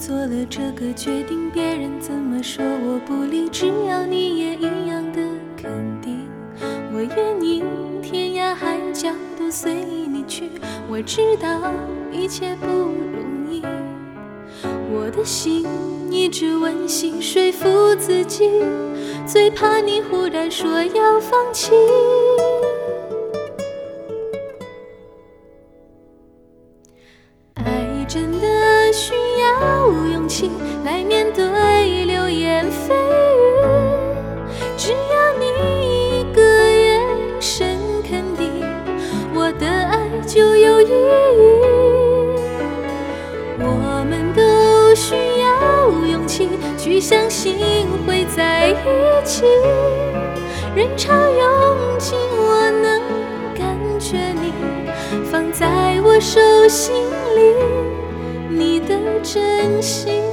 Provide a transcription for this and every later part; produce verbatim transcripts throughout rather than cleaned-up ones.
做了这个决定，别人怎么说我不理，只要你也一样的肯定。我愿意天涯海角都随你去，我知道一切不容易。我的心一直温习说服自己，最怕你忽然说要放弃。爱真的需要勇气来面对流言蜚语，只要你一个眼神肯定，我的爱就有意义。我们都需要勇气去相信会在一起，人潮拥挤我能感觉你放在我手心里，你的真心。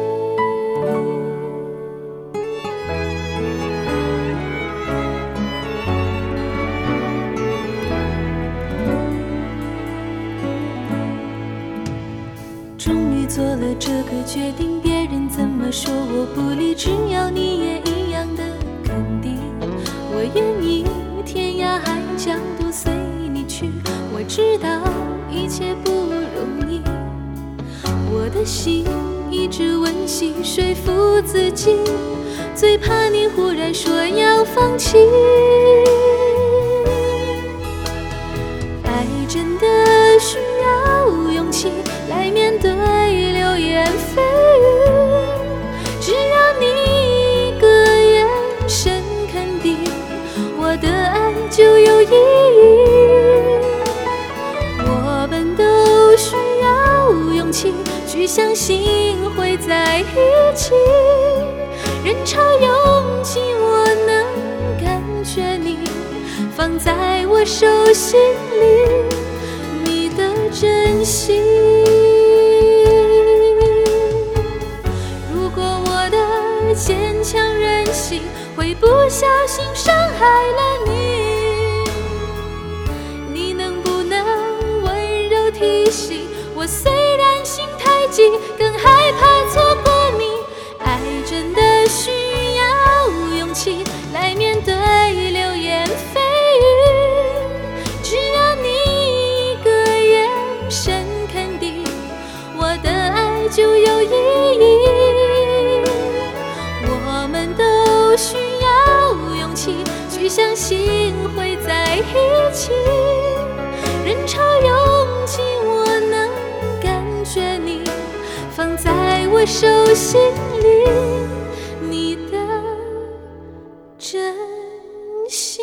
终于做了这个决定，别人怎么说我不理，只要你也一样的肯定。我愿意天涯海角都随你去，我知道一切不容易。我的心一直温习说服自己，最怕你忽然说要放弃。爱真的需要勇气来面对流言蜚语，只要你一个眼神肯定，我的爱就有意义。我们都需要勇气去相信会在一起，人潮拥挤我能感觉你放在我手心里，你的真心。如果我的坚强任性会不小心伤害了你，你能不能温柔提醒我，虽然心太急，更害怕错过你。爱真的需要勇气来面对流言蜚语，只要你一个眼神肯定，我的爱就有意义。我们都需要勇气去相信会在一起，人潮拥挤我能感觉你放在我手心里，你的真心。